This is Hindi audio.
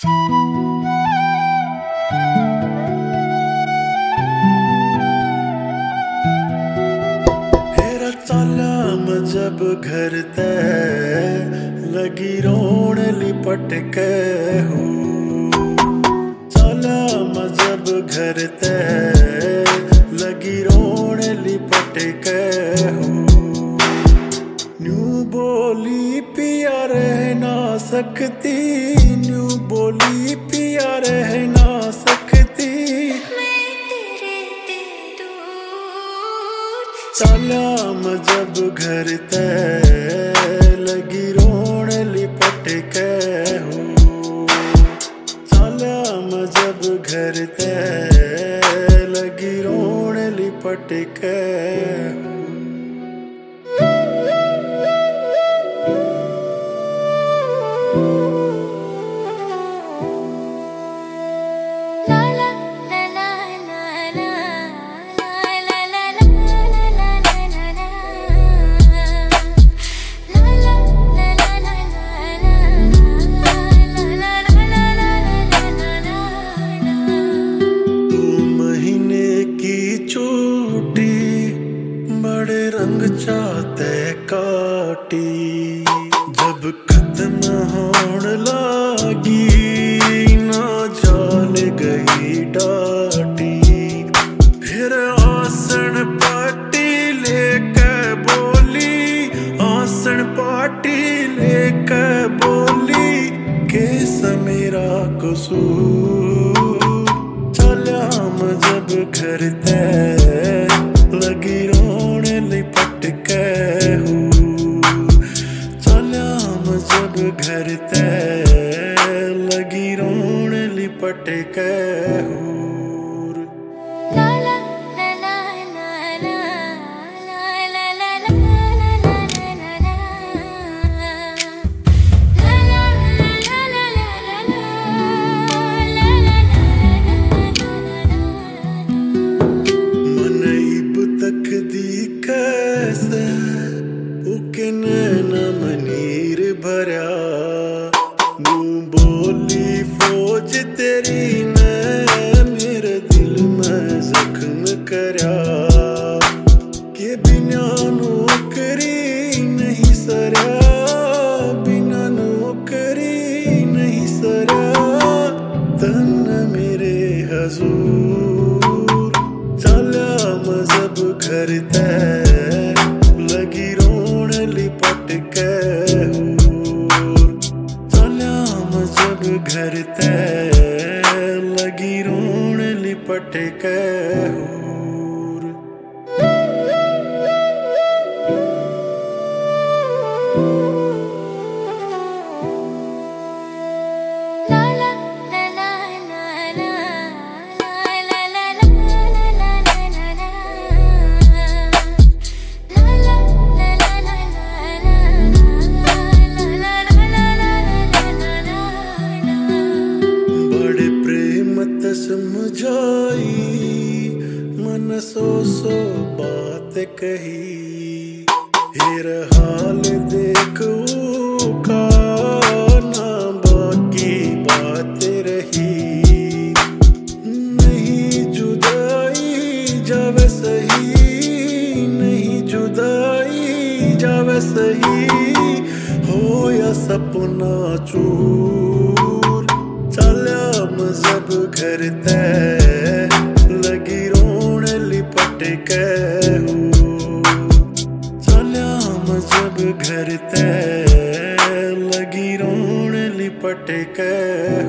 हेरा चाला मैं जब घर ते लगी रोण लिपट के हूँ। चाला मैं जब घर ते लगी रोण लिपट के हूँ। न्यू बोली पिया रह ना सकती, न्यू बोली पिया रह ना सकती। चाला मैं जब घर ते लगी रोण लिपट के हूँ। चाला मैं जब घर ते लगी रोण लिपट के हूँ। बड़े रंग चाहते काटी जब खत्म होण लागी, ना जान गई डाटी। फिर आसन पाटी लेके बोली, आसन पाटी लेके बोली, कैस मेरा कसूर। चला मैं जब घर ते लगी रोण लिपट के हूँ। चला मैं जब घर ते लगी रोण लिपट के हूँ। कैसे न मनीर भरा, नू बोली फौज तेरी ने मेरे दिल में जख्म करा। के बिना नौकरी नहीं सरा, बिना नौकरी नहीं सरा, तन मेरे हजूर। चला मैं जब घर ते लगी रोण लिपट के हूँ। चला मैं जब घर ते लगी रोण लिपट के हूँ। समझाई मन सो बात कही, हेर हाल देखो का ना बाकी बात रही। नहीं जुदाई जावे सही, नहीं जुदाई जावे सही, हो या सपना चूर। चला मैं जब घर ते लगी रोण लिपट के हूँ। चला मैं जब घर ते लगी रोण लिपट के